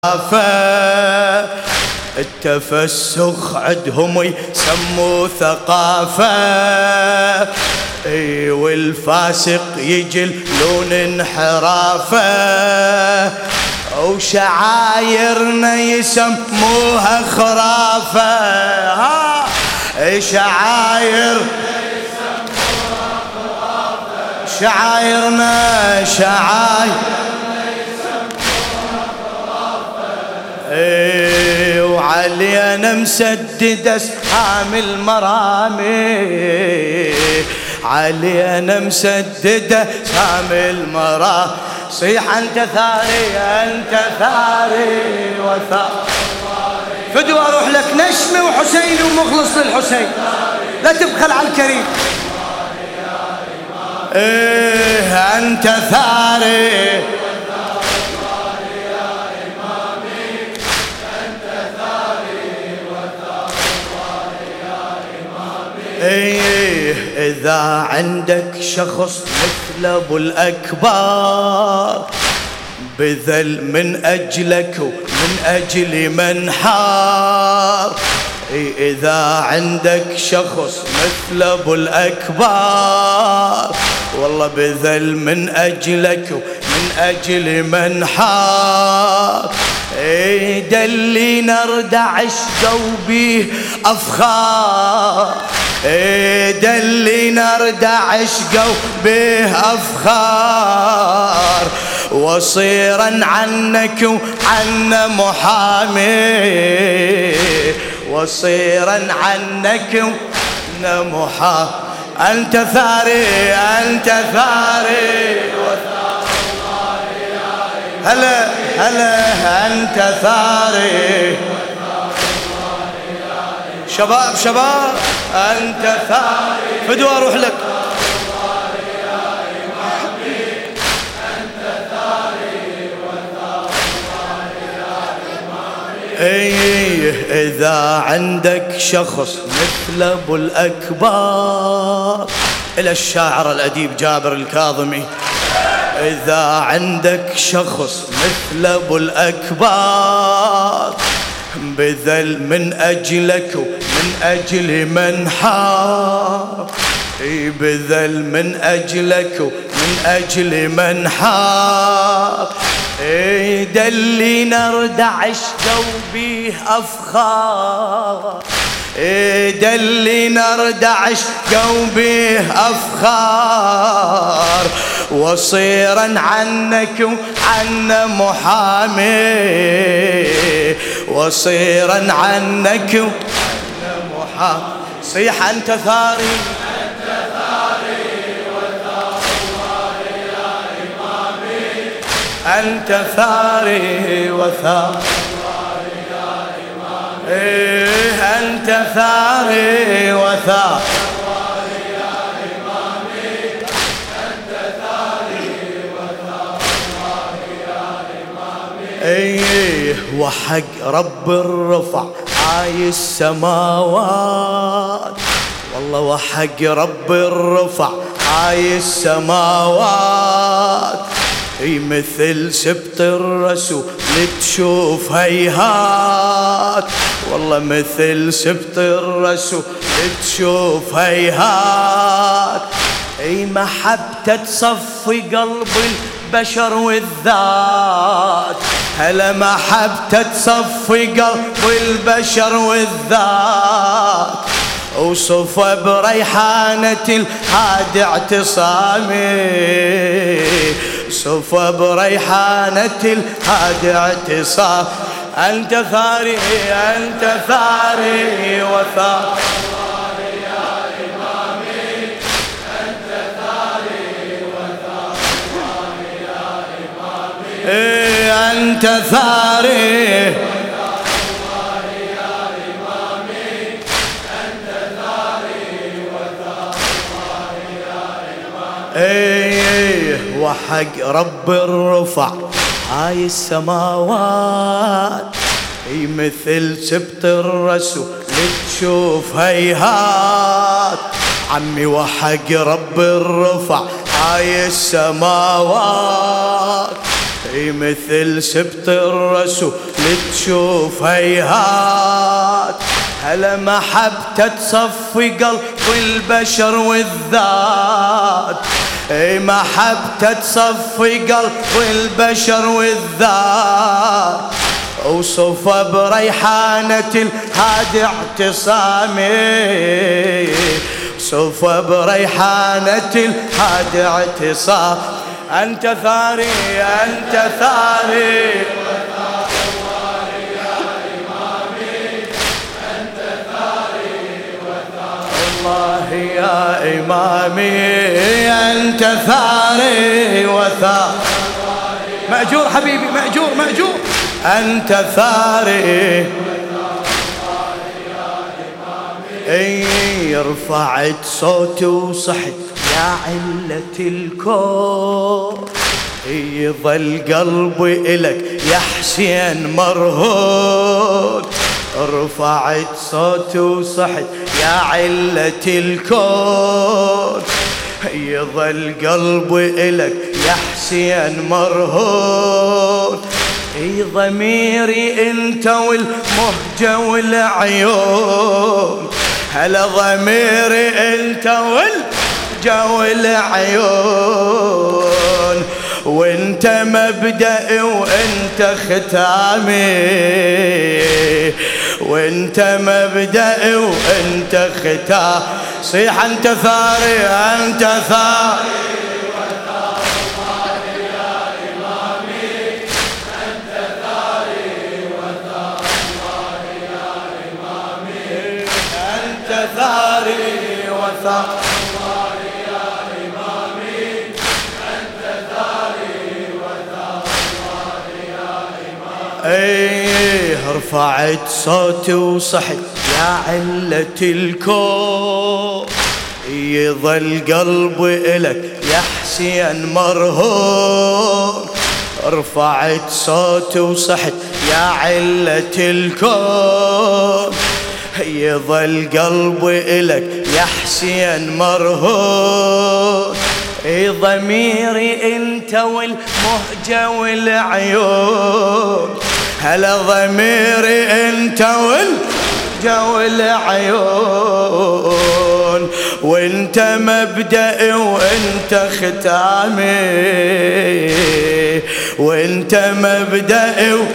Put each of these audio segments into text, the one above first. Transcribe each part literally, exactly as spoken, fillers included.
التفسخ عندهم يسموه ثقافة، اي والفاسق يجلون انحرافة، وشعايرنا يسموها خرافة. ها شعاير شعايرنا شعاير ايه، وعلينا مسددة اسهام المرامي، علينا مسددة اسهام المرامي. صيح انت ثاري انت ثاري وثار، فدوى اروح لك نشمي وحسين ومخلص للحسين، لا تبخل على الكريم. ايه انت ثاري ايه، اذا عندك شخص مثل ابو الاكبر بذل من اجلك ومن اجل من حار، ايه اذا عندك شخص مثل ابو الاكبر والله بذل من اجلك ومن اجل من حار، ايه دلي نردع عشقه وبيه افخار، ايه دلي نردع عشقه وبيه افخار، وصيرا عنك وعنا محامي، وصيرا عنك وعنا محامي. انت ثاري انت ثاري هلا هلا انت ثاري، شباب شباب انت ثاري، فدوى اروح لك. ايه اذا عندك شخص مثل ابو الاكبر، الى الشاعر الاديب جابر الكاظمي، إذا عندك شخص مثل أبو الأكبر بذل من أجلك ومن أجل من حار، بذل من أجلك ومن أجل من حار، دلي نردع عشقه وبيه أفخار، دلي نردع عشقه وبيه أفخار، وصيرا عنك وعنا محامي، وصيرا عنك وعنا محامي. صيح انت ثاري انت ثاري وثار الله يا امامي، انت ثاري وثار الله يا امامي، ايه انت ثاري وثار ايه، وحق رب الرفع عاي السماوات، والله وحق رب الرفع عاي السماوات، اي مثل سبط الرسول تشوف هيهات، والله مثل سبط الرسول تشوف هيهات، اي محبته تصفي قلب البشر والذات، هلا محبته تصفي قلب البشر والذات، وصفى بريحانة الهادي اعتصامي، صفى بريحانة الهادي اعتصام. أنت ثاري أنت ثاري وثار إيه أنت ثاري وثار يا إمامي، أنت ثاري وثار يا إمامي. إيه وحق رب الرفع هاي السماوات، اي مثل سبط الرسول تشوف هيهات، عمي وحق رب الرفع هاي السماوات، مثل سبط الرسول تشوف هيهات، هلا محبته تصفي قلب البشر والذات، محبته تصفي قلب البشر والذات، وصفى بريحانة الهادي اعتصامي، صفى بريحانة الهادي اعتصام. أنت ثاري أنت ثاري الله يا إمامي، أنت ثاري وثار. مأجور حبيبي مأجور مأجور. أنت ثاري اي رفعت صوتي وصحت يا علة الكون، يظل قلبي إلك يا حسين مرهون، رفعت صوتي وصحت يا علة الكون، يظل قلبي إلك يا حسين مرهون، اي ضميري انت والمهجة والعيون، هلا ضميري انت والمهجة والعيون، وانت مبدأي وانت ختامي، وانت مبدأي وانت ختامي. صيح انت ثاري انت ثاري ثاري وثار الله يا إمامي، أنت ثاري وثار الله يا إمامي. ايه رفعت صوتي وصحت يا علة الكون، يظل قلبي إلك يا حسين مرهون، رفعت صوتي وصحت يا علة الكون، يظل قلبي إلك يا حسين مرهون، ضميري انت والمهجة والعيون، هلا ضميري انت والمهجة والعيون، وانت مبدأي وانت ختامي، وانت مبدأي و...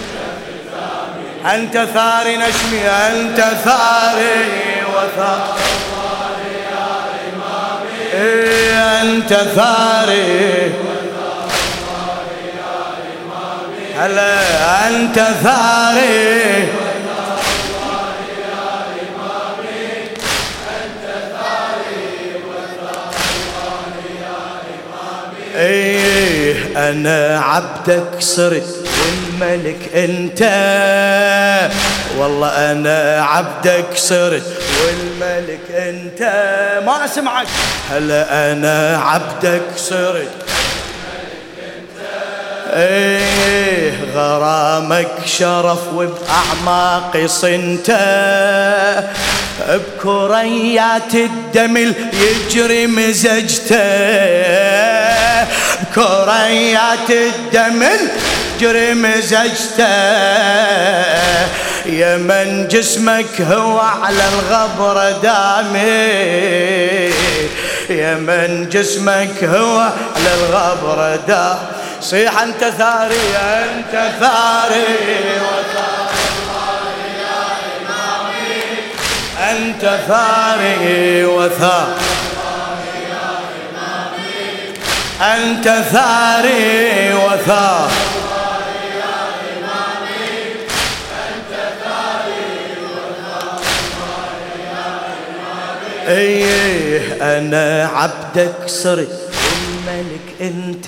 أنت ثاري نشمي أنت ثاري وثار الله يا إمامي، أنت ثاري وثار الله يا إمامي، هلا أنت ثاري وثار الله يا إمامي، أنت ثاري وثار الله يا إمامي. إيه أنا عبدك صرت والملك انت، والله انا عبدك صرت والملك انت، ما اسمعك. هلا انا عبدك صرت والملك انت، ايه غرامك شرف وباعماقي صنت، بكريات الدم يجري مزجته، بكريات الدم جري مزجته، يا من جسمك هو على الغبر دامي، يا من جسمك هو على الغبر دامي. صيح انت ثاري انت ثاري وثار الله يا إمامي، انت ثاري وثار الله يا إمامي، انت ثاري وثار ايه انا عبدك صرت والملك انت،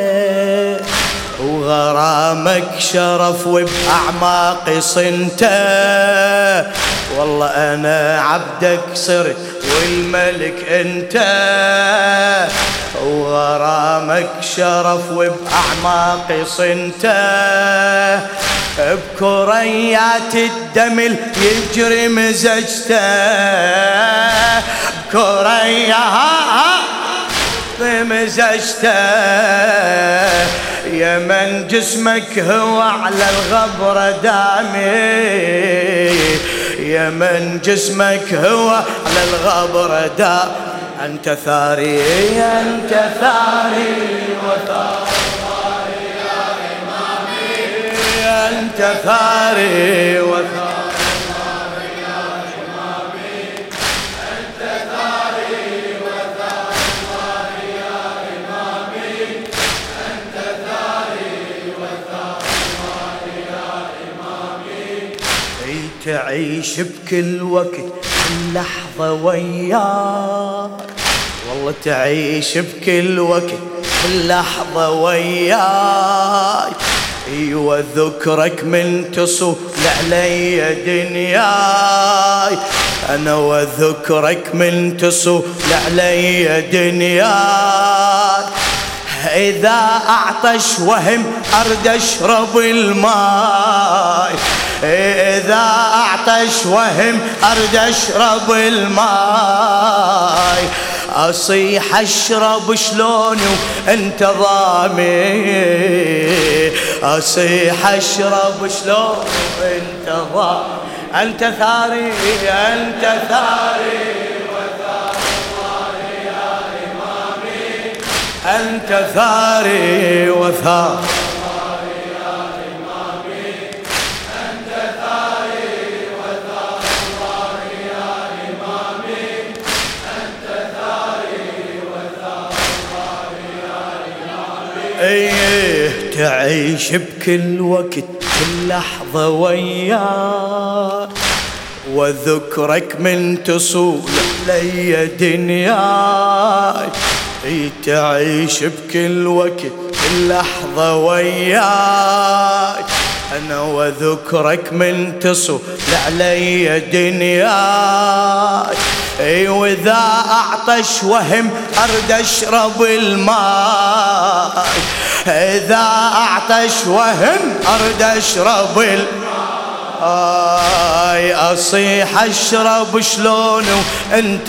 وغرامك شرف وبأعماقي صنت، والله انا عبدك صرت والملك انت، وغرامك شرف وبأعماقي صنت، بكريات الدم يجري مزجته، بكريات مزجته، يا من جسمك هو على الغبرة دامي، يا من جسمك هو على الغبرة دامي، أنت ثاري أنت ثاري وثار يا إمامي، أنت ثاري وثار تعيش بكل وقت كل لحظة وياك، والله تعيش بكل وقت كل لحظة وياك، ايوه ذكرك من تصول علي دنياي، انا وذكرك من تصول علي دنياي، إذا أعطش وهم أرد أشرب الماء، إذا أعطش وهم أرد أشرب الماء، أصيح أشرب شلون وأنت ضامي، أصيح أشرب شلون وأنت ضامي، أنت ثاري أنت ثاري أنت ثاري وثار يا إمامي، أنت ثاري وثار الله يا إمامي، أنت ثاري وثار الله يا إمامي. إيه تعيش بكل وقت كل لحظة وياك، وذكرك من تصول لي دنياي، تعيش بكل وقت كل لحظة وياك، أنا وذكرك من تصول علي دنياك، أي وإذا أعطش وهم أرد أشرب الماء، إذا أعطش وهم أرد أشرب الماء، آي أصيح أشرب شلون وأنت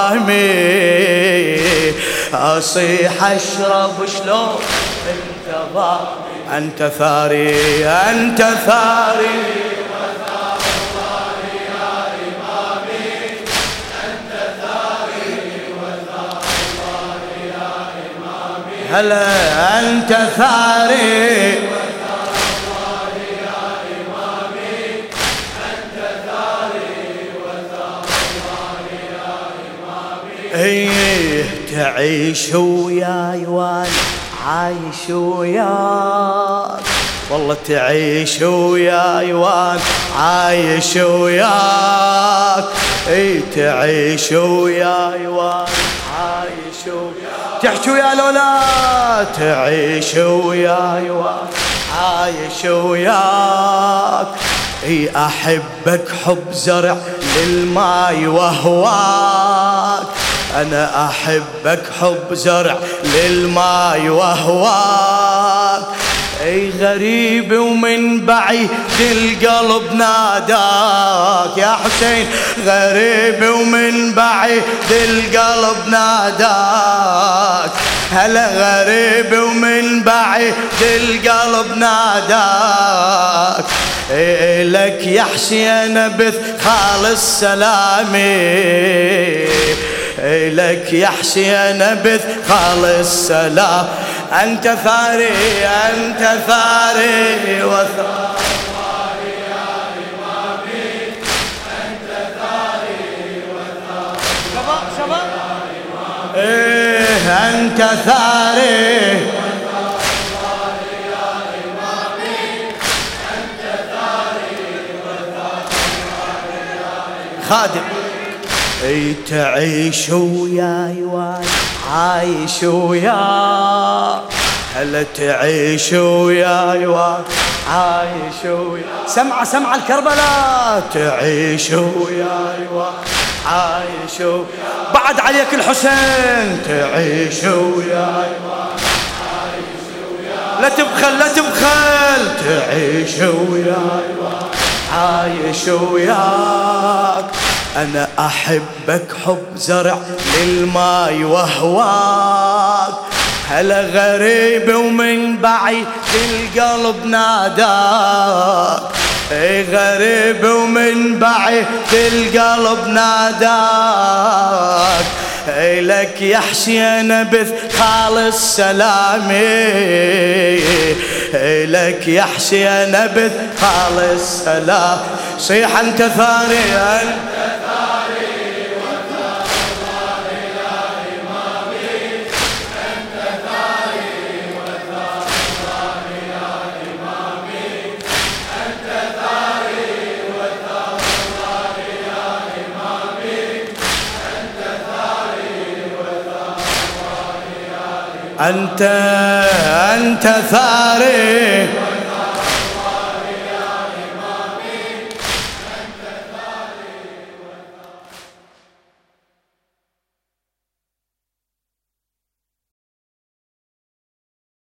ضامي، أصيح أشرب شلون أنت ضامي، أنت ثاري أنت ثاري وثار الله يا إمامي، أنت ثاري وثار الله يا إمامي، هلا أنت ثاري ايه تعيش وياي وانا عايش وياك، والله تعيش وياي وانا عايش وياك، ايه تعيش وياي وانا عايش وياك، تحكي ويا لولا تعيش وياي وانا عايش وياك، اي احبك حب زرع للماي وهواك، أنا أحبك حب زرع للماي وهواك، أي غريب ومن بعيد القلب ناداك، يا حسين غريب ومن بعيد القلب ناداك، هلا غريب ومن بعيد القلب ناداك، إيه لك يا حسين بث خالص سلامي، لك يا حسين بث خالص سلام، أنت ثاري أنت ثاري وثار الله يا إمامي، أنت ثاري وثار شباب شباب يا إمامي، إيه أنت ثاري وثار الله يا إمامي، أنت ثاري وثار الله يا إمامي، خادم اي تعيش وياي وانا عايش وياك، هلا تعيش وياي وانا عايش وياك، سمعة سمعة الكربلاء، تعيش وياي وانا عايش وياك، بعد عليك الحسين تعيش وياي وانا عايش وياك، لا تبخل لا تبخل تعيش وياي وانا عايش وياك، أنا أحبك حب زرع للماي وهواك، هلا غريب ومن بعيد القلب ناداك، اي غريب ومن بعيد القلب ناداك، اي لك يا حسين بث خالص سلامي، اي لك يا حسين بث خالص سلام. صيح انت ثاني انت أنت أنت ثاري